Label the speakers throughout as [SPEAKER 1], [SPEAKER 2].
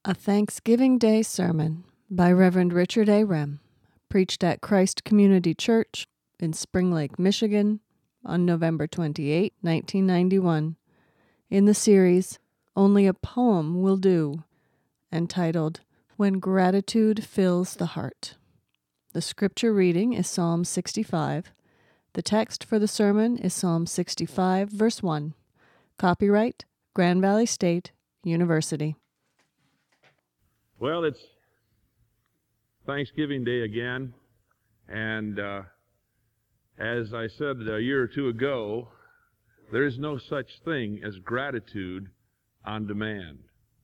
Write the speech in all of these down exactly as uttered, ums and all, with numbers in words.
[SPEAKER 1] A Thanksgiving Day Sermon by Reverend Richard A. Rem, preached at Christ Community Church in Spring Lake, Michigan, on November twenty-eighth, nineteen ninety-one, in the series Only a Poem Will Do, entitled When Gratitude Fills the Heart. The scripture reading is Psalm sixty-five. The text for the sermon is Psalm sixty-five, verse one. Copyright, Grand Valley State University.
[SPEAKER 2] Well, it's Thanksgiving Day again, and uh, as I said a year or two ago, there is no such thing as gratitude on demand.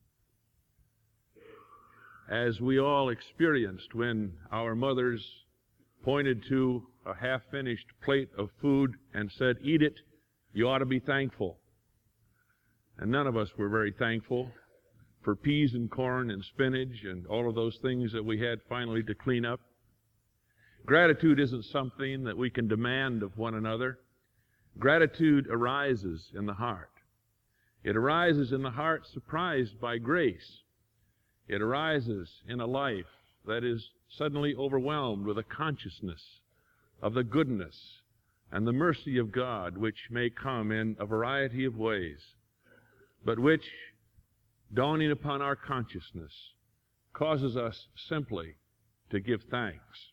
[SPEAKER 2] As we all experienced when our mothers pointed to a half-finished plate of food and said, "Eat it, you ought to be thankful." And none of us were very thankful for peas and corn and spinach and all of those things that we had finally to clean up. Gratitude isn't something that we can demand of one another. Gratitude arises in the heart. It arises in the heart surprised by grace. It arises in a life that is suddenly overwhelmed with a consciousness of the goodness and the mercy of God, which may come in a variety of ways, but which, dawning upon our consciousness, causes us simply to give thanks.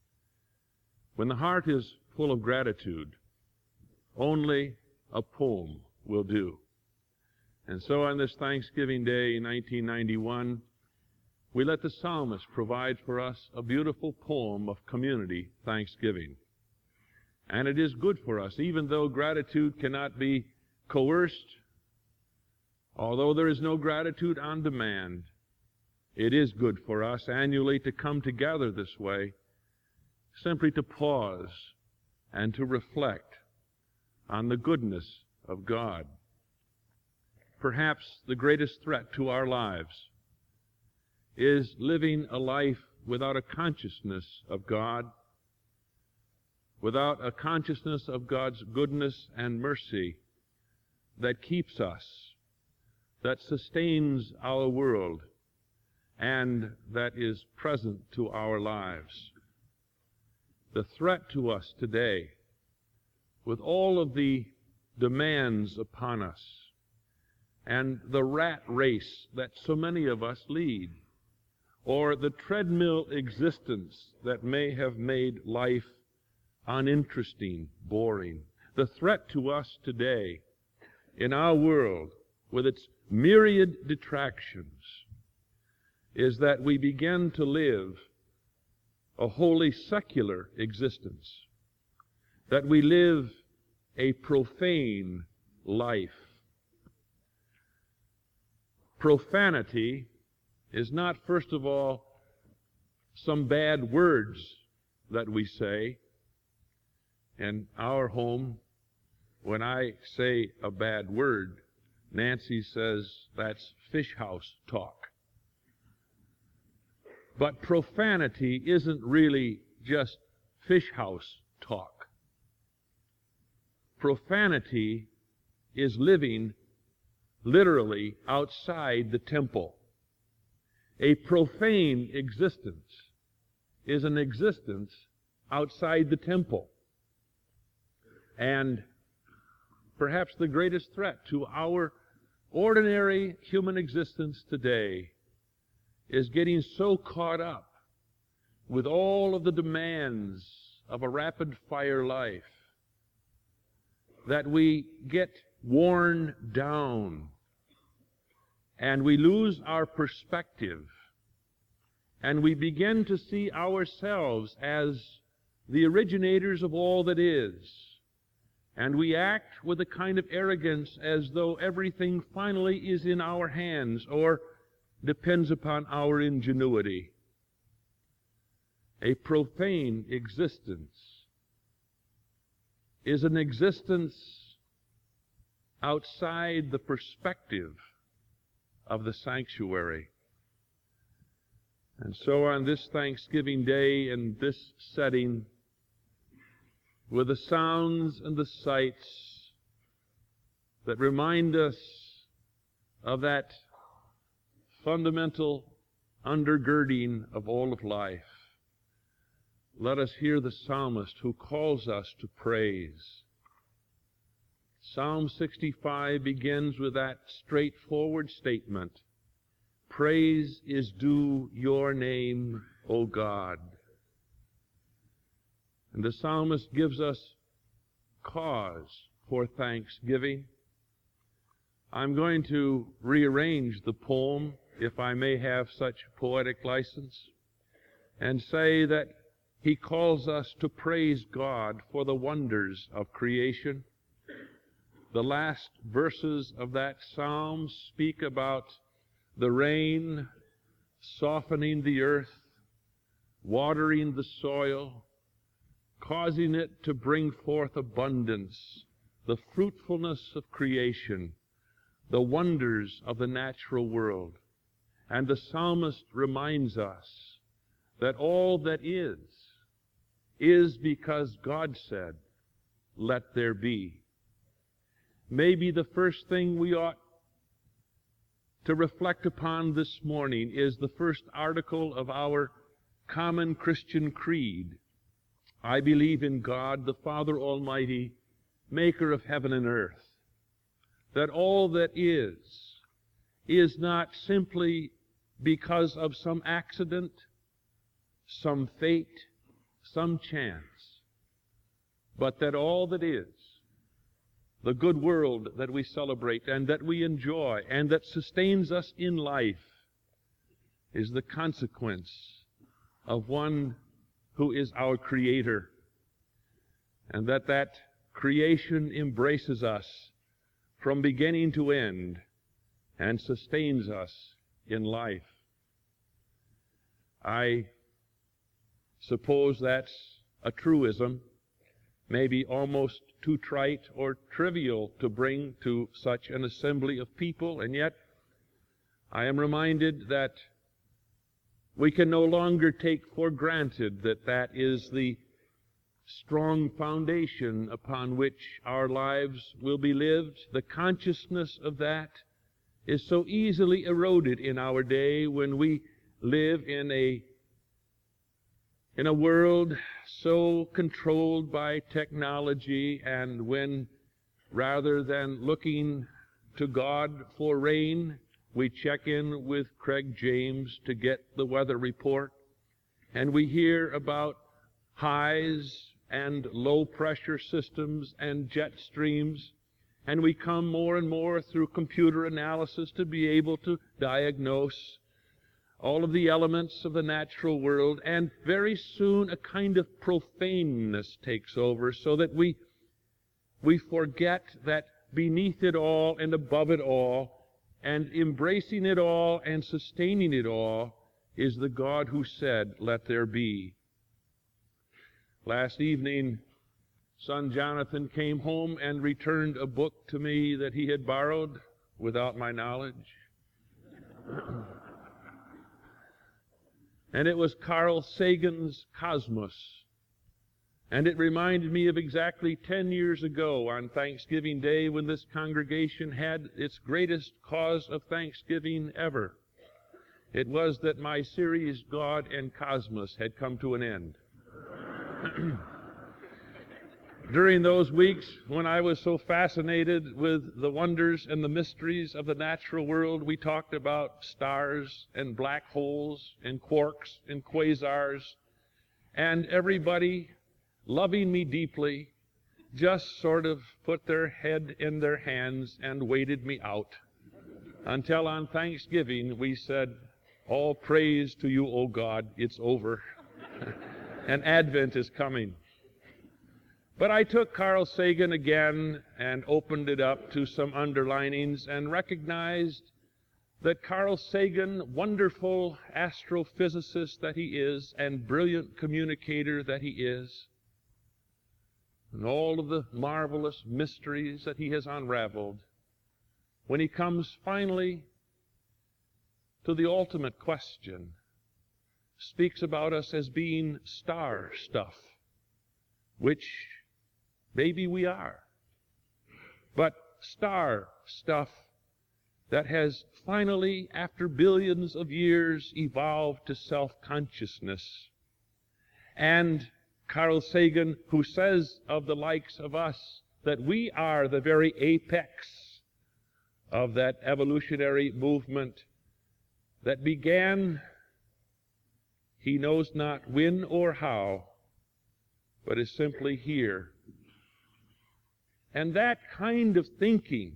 [SPEAKER 2] When the heart is full of gratitude, only a poem will do. And so on this Thanksgiving Day in nineteen ninety-one, we let the psalmist provide for us a beautiful poem of community thanksgiving. And it is good for us, even though gratitude cannot be coerced. Although there is no gratitude on demand, it is good for us annually to come together this way, simply to pause and to reflect on the goodness of God. Perhaps the greatest threat to our lives is living a life without a consciousness of God, without a consciousness of God's goodness and mercy that keeps us, that sustains our world, and that is present to our lives. The threat to us today, with all of the demands upon us, and the rat race that so many of us lead, or the treadmill existence that may have made life uninteresting, boring. The threat to us today in our world, with its myriad detractions, is that we begin to live a wholly secular existence, that we live a profane life. Profanity is not, first of all, some bad words that we say. In our home, when I say a bad word, Nancy says that's fish house talk. But profanity isn't really just fish house talk. Profanity is living literally outside the temple. A profane existence is an existence outside the temple. And perhaps the greatest threat to our ordinary human existence today is getting so caught up with all of the demands of a rapid-fire life that we get worn down and we lose our perspective and we begin to see ourselves as the originators of all that is. And we act with a kind of arrogance as though everything finally is in our hands or depends upon our ingenuity. A profane existence is an existence outside the perspective of the sanctuary. And so on this Thanksgiving Day in this setting, with the sounds and the sights that remind us of that fundamental undergirding of all of life, let us hear the psalmist who calls us to praise. Psalm sixty-five begins with that straightforward statement, "Praise is due your name, O God." And the psalmist gives us cause for thanksgiving. I'm going to rearrange the poem, if I may have such poetic license, and say that he calls us to praise God for the wonders of creation. The last verses of that psalm speak about the rain softening the earth, watering the soil, causing it to bring forth abundance, the fruitfulness of creation, the wonders of the natural world. And the psalmist reminds us that all that is, is because God said, "Let there be." Maybe the first thing we ought to reflect upon this morning is the first article of our common Christian creed. I believe in God, the Father Almighty, maker of heaven and earth. That all that is, is not simply because of some accident, some fate, some chance, but that all that is, the good world that we celebrate and that we enjoy and that sustains us in life, is the consequence of one who is our Creator, and that that creation embraces us from beginning to end and sustains us in life. I suppose that's a truism, maybe almost too trite or trivial to bring to such an assembly of people, and yet I am reminded that we can no longer take for granted that that is the strong foundation upon which our lives will be lived. The consciousness of that is so easily eroded in our day when we live in a in a world so controlled by technology, and when rather than looking to God for rain, we check in with Craig James to get the weather report, and we hear about highs and low pressure systems and jet streams, and we come more and more through computer analysis to be able to diagnose all of the elements of the natural world, and very soon a kind of profaneness takes over, so that we we forget that beneath it all and above it all and embracing it all and sustaining it all is the God who said, "Let there be." Last evening, son Jonathan came home and returned a book to me that he had borrowed without my knowledge. And it was Carl Sagan's Cosmos. And it reminded me of exactly ten years ago on Thanksgiving Day, when this congregation had its greatest cause of thanksgiving ever. It was that my series, God and Cosmos, had come to an end. During those weeks when I was so fascinated with the wonders and the mysteries of the natural world, we talked about stars and black holes and quarks and quasars, and everybody, loving me deeply, just sort of put their head in their hands and waited me out, until on Thanksgiving we said, "All praise to you, O God, it's over." And Advent is coming. But I took Carl Sagan again and opened it up to some underlinings and recognized that Carl Sagan, wonderful astrophysicist that he is and brilliant communicator that he is, and all of the marvelous mysteries that he has unraveled, when he comes finally to the ultimate question, speaks about us as being star stuff, which maybe we are. But star stuff that has finally, after billions of years, evolved to self-consciousness. And Carl Sagan, who says of the likes of us that we are the very apex of that evolutionary movement that began, he knows not when or how, but is simply here. And that kind of thinking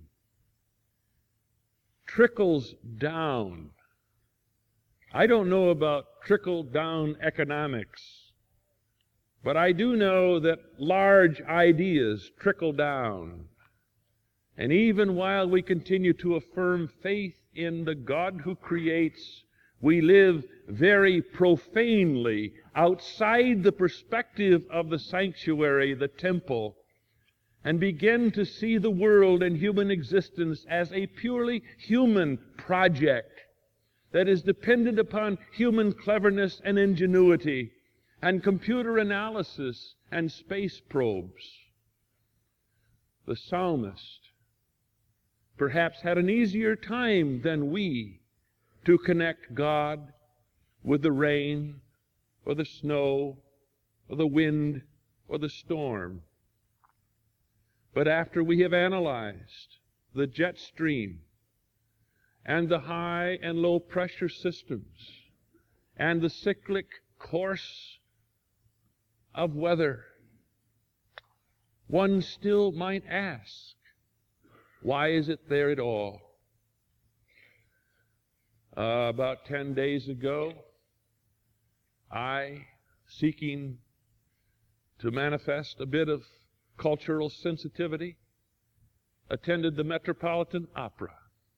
[SPEAKER 2] trickles down. I don't know about trickle-down economics, but I do know that large ideas trickle down. And even while we continue to affirm faith in the God who creates, we live very profanely outside the perspective of the sanctuary, the temple, and begin to see the world and human existence as a purely human project that is dependent upon human cleverness and ingenuity and computer analysis and space probes. The psalmist perhaps had an easier time than we to connect God with the rain or the snow or the wind or the storm. But after we have analyzed the jet stream and the high and low pressure systems and the cyclic course of weather, one still might ask, why is it there at all? Uh, about ten days ago, I, seeking to manifest a bit of cultural sensitivity, attended the Metropolitan Opera.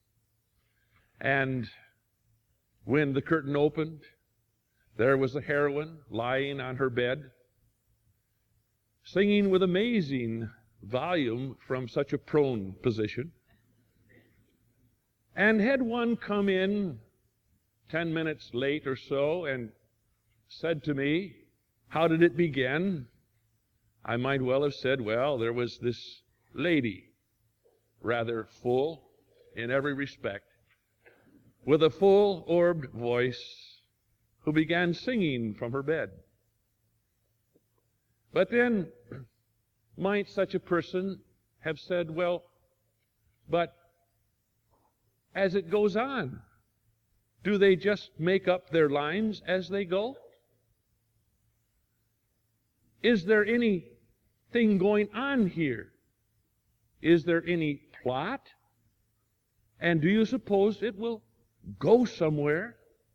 [SPEAKER 2] And when the curtain opened, there was a heroine lying on her bed, singing with amazing volume from such a prone position. And had one come in ten minutes late or so and said to me, how did it begin? I might well have said, well, there was this lady, rather full in every respect, with a full-orbed voice, who began singing from her bed. But then, might such a person have said, well, but as it goes on, do they just make up their lines as they go? Is there anything going on here? Is there any plot? And do you suppose it will go somewhere?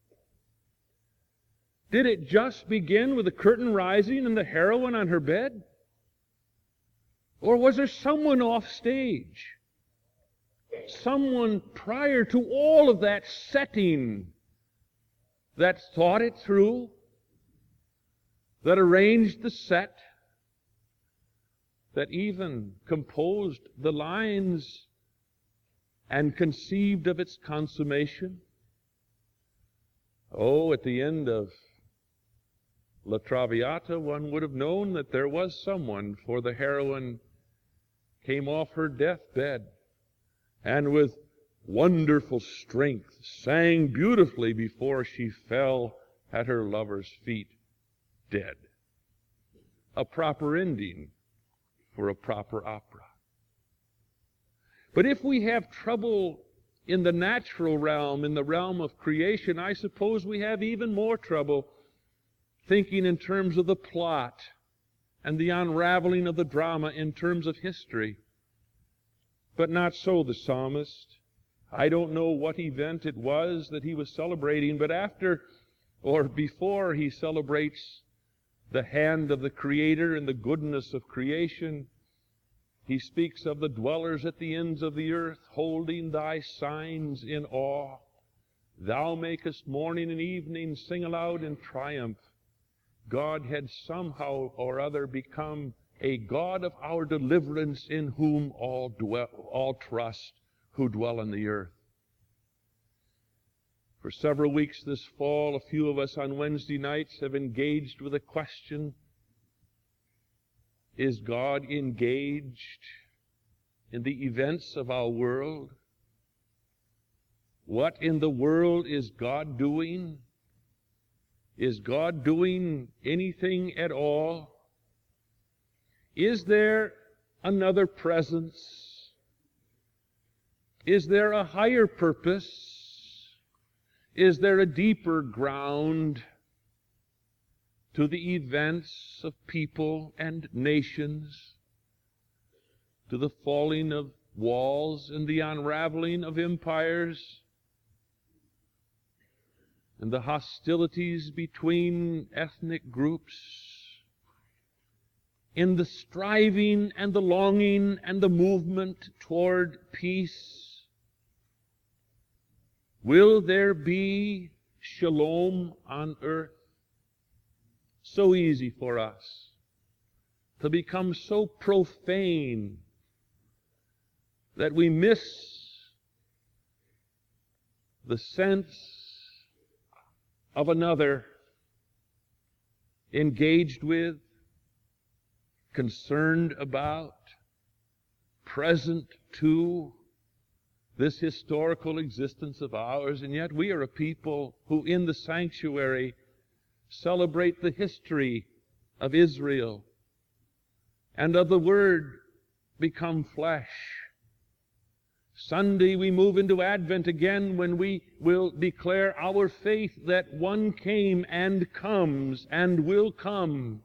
[SPEAKER 2] Did it just begin with the curtain rising and the heroine on her bed? Or was there someone off stage? Someone prior to all of that setting that thought it through, that arranged the set, that even composed the lines and conceived of its consummation? Oh, at the end of La Traviata, one would have known that there was someone, for the heroine came off her deathbed and with wonderful strength sang beautifully before she fell at her lover's feet, dead. A proper ending for a proper opera. But if we have trouble in the natural realm, in the realm of creation, I suppose we have even more trouble thinking in terms of the plot and the unraveling of the drama in terms of history. But not so the psalmist. I don't know what event it was that he was celebrating, but after or before he celebrates the hand of the Creator and the goodness of creation, he speaks of the dwellers at the ends of the earth, holding thy signs in awe. Thou makest morning and evening sing aloud in triumph. God had somehow or other become a God of our deliverance, in whom all dwell, all trust who dwell on the earth. For several weeks this fall, a few of us on Wednesday nights have engaged with a question: is God engaged in the events of our world? What in the world is God doing? Is God doing anything at all? Is there another presence? Is there a higher purpose? Is there a deeper ground to the events of people and nations, to the falling of walls and the unraveling of empires, and the hostilities between ethnic groups, in the striving and the longing and the movement toward peace? Will there be shalom on earth? So easy for us to become so profane that we miss the sense of another, engaged with, concerned about, present to this historical existence of ours. And yet we are a people who in the sanctuary celebrate the history of Israel and of the Word become flesh. Sunday we move into Advent again, when we will declare our faith that one came and comes and will come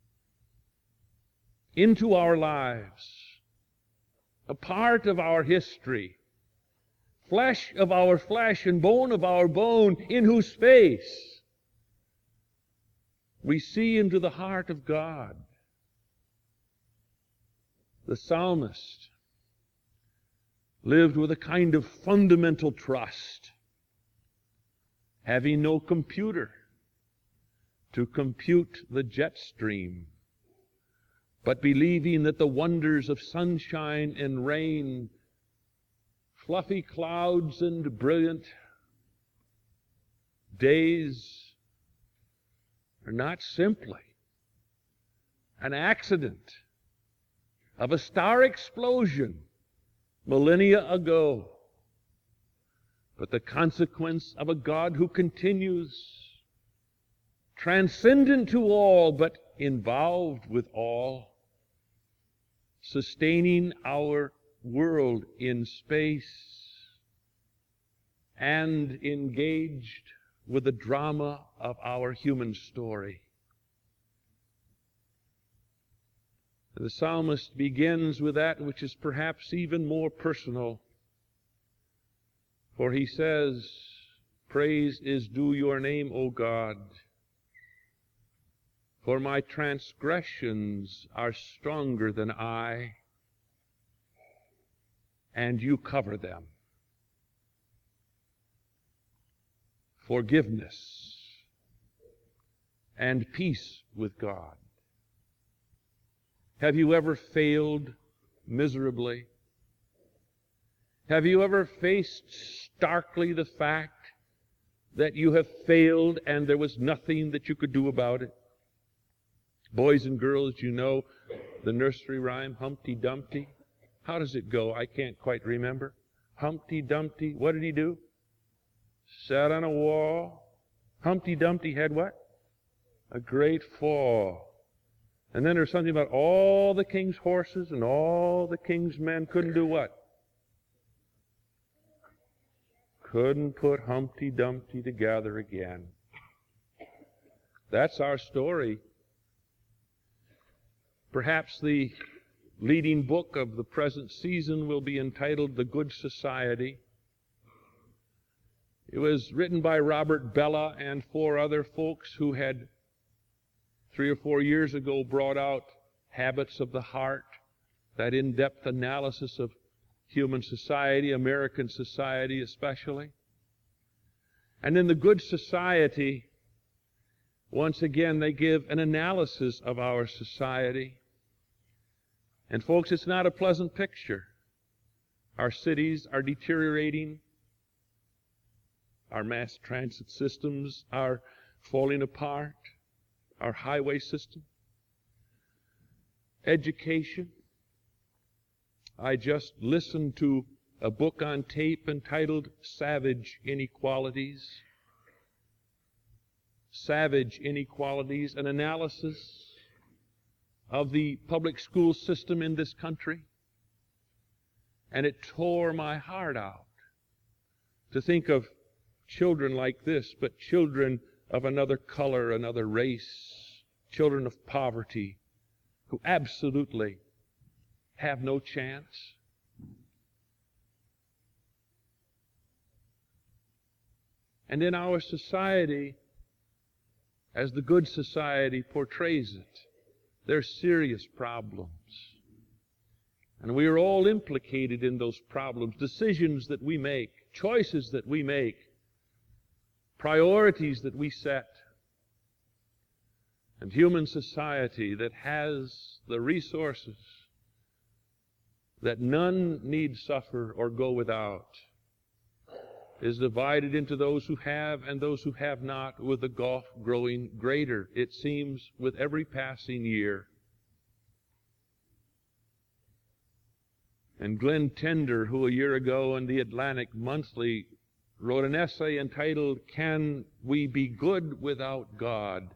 [SPEAKER 2] into our lives, a part of our history, flesh of our flesh and bone of our bone, in whose face we see into the heart of God. The psalmist lived with a kind of fundamental trust, having no computer to compute the jet stream, but believing that the wonders of sunshine and rain, fluffy clouds and brilliant days are not simply an accident of a star explosion millennia ago, but the consequence of a God who continues transcendent to all, but involved with all, sustaining our world in space and engaged with the drama of our human story. The psalmist begins with that which is perhaps even more personal, for he says, "Praise is due your name, O God, for my transgressions are stronger than I, and you cover them." Forgiveness and peace with God. Have you ever failed miserably? Have you ever faced starkly the fact that you have failed and there was nothing that you could do about it? Boys and girls, you know the nursery rhyme, Humpty Dumpty. How does it go? I can't quite remember. Humpty Dumpty, what did he do? Sat on a wall. Humpty Dumpty had what? A great fall. And then there's something about all the king's horses and all the king's men couldn't do what? Couldn't put Humpty Dumpty together again. That's our story. Perhaps the leading book of the present season will be entitled The Good Society. It was written by Robert Bellah and four other folks who had three or four years ago brought out Habits of the Heart, that in-depth analysis of human society, American society especially. And in The Good Society, once again, they give an analysis of our society. And folks, it's not a pleasant picture. Our cities are deteriorating. Our mass transit systems are falling apart. Our highway system. Education. I just listened to a book on tape entitled Savage Inequalities. Savage Inequalities, an analysis of the public school system in this country. And it tore my heart out to think of children like this, but children of another color, another race, children of poverty, who absolutely have no chance. And in our society, as the Good Society portrays it, there are serious problems. And we are all implicated in those problems, decisions that we make, choices that we make, priorities that we set. And human society that has the resources that none need suffer or go without is divided into those who have and those who have not, with the gulf growing greater, it seems, with every passing year. And Glenn Tender, who a year ago in the Atlantic Monthly wrote an essay entitled, "Can We Be Good Without God?"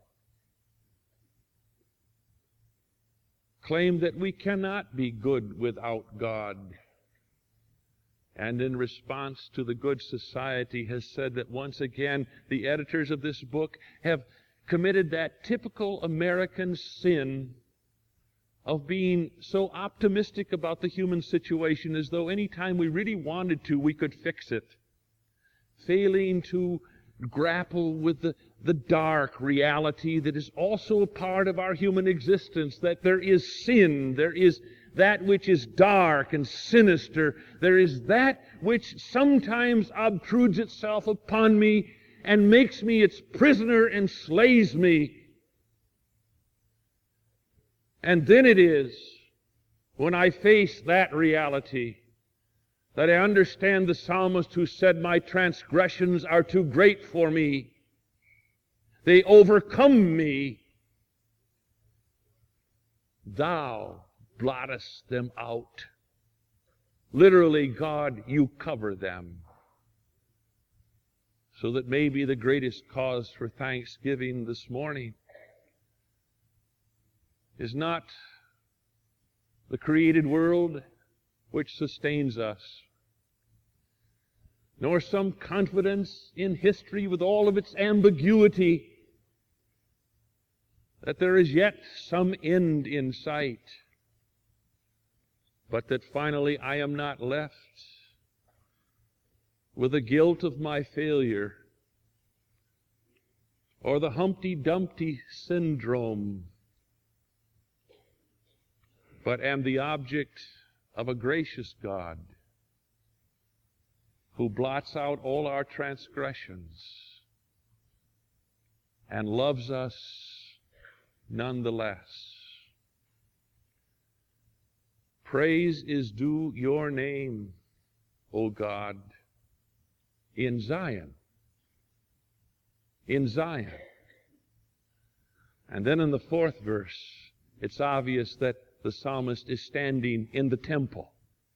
[SPEAKER 2] claimed that we cannot be good without God. And in response to the Good Society has said that once again the editors of this book have committed that typical American sin of being so optimistic about the human situation as though any time we really wanted to, we could fix it, failing to grapple with the, the dark reality that is also a part of our human existence, that there is sin, there is that which is dark and sinister, there is that which sometimes obtrudes itself upon me and makes me its prisoner and slays me. And then it is, when I face that reality, that I understand the psalmist who said, "My transgressions are too great for me. They overcome me. Thou blottest them out." Literally, God, you cover them. So that maybe the greatest cause for thanksgiving this morning is not the created world which sustains us, nor some confidence in history with all of its ambiguity that there is yet some end in sight, but that finally I am not left with the guilt of my failure or the Humpty Dumpty syndrome, but am the object of a gracious God who blots out all our transgressions and loves us nonetheless. Praise is due your name, O God, in Zion. In Zion. And then in the fourth verse, it's obvious that the psalmist is standing in the temple.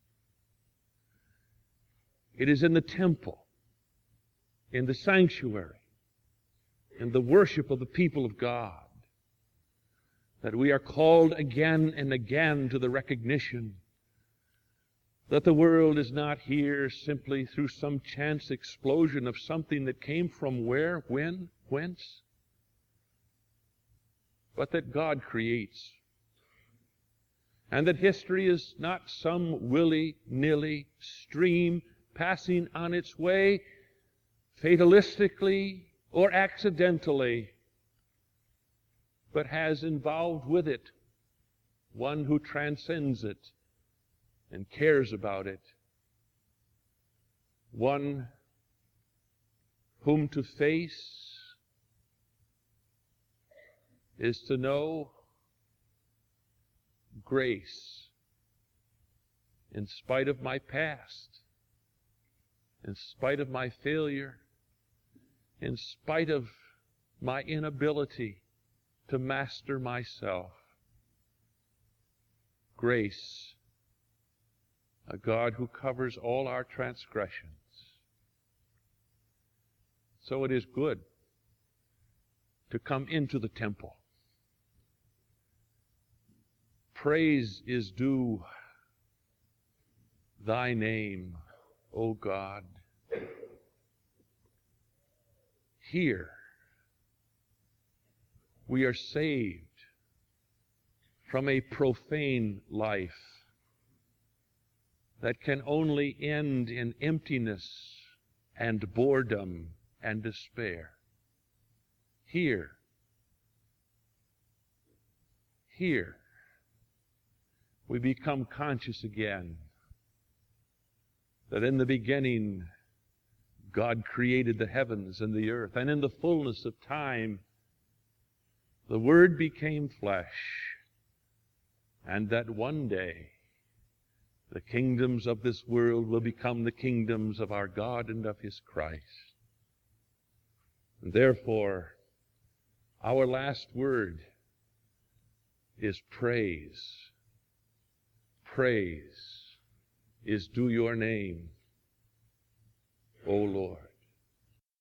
[SPEAKER 2] It is in the temple, in the sanctuary, in the worship of the people of God, that we are called again and again to the recognition that the world is not here simply through some chance explosion of something that came from where, when, whence, but that God creates. And that history is not some willy-nilly stream passing on its way fatalistically or accidentally, but has involved with it one who transcends it and cares about it, one whom to face is to know grace in spite of my past, in spite of my failure, in spite of my inability to master myself. Grace a God who covers all our transgressions. So it is good to come into the temple. Praise is due thy name, O God. Here we are saved from a profane life that can only end in emptiness and boredom and despair. Here, here, we become conscious again that in the beginning God created the heavens and the earth, and in the fullness of time the Word became flesh, and that one day the kingdoms of this world will become the kingdoms of our God and of His Christ. And therefore, our last word is praise. Praise is due your name, O Lord.